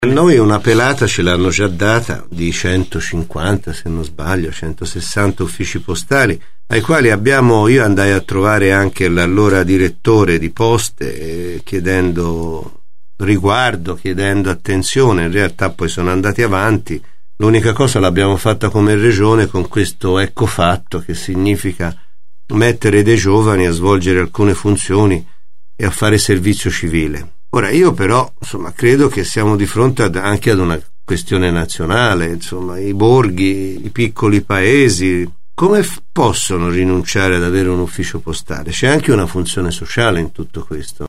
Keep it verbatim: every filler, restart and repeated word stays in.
Noi una pelata ce l'hanno già data di centocinquanta, se non sbaglio, centosessanta uffici postali, ai quali abbiamo, io andai a trovare anche l'allora direttore di Poste eh, chiedendo riguardo, chiedendo attenzione. In realtà poi sono andati avanti, l'unica cosa l'abbiamo fatta come regione con questo ecco fatto, che significa mettere dei giovani a svolgere alcune funzioni e a fare servizio civile. Ora io però insomma credo che siamo di fronte ad, anche ad una questione nazionale, insomma i borghi, i piccoli paesi come f- possono rinunciare ad avere un ufficio postale? C'è anche una funzione sociale in tutto questo.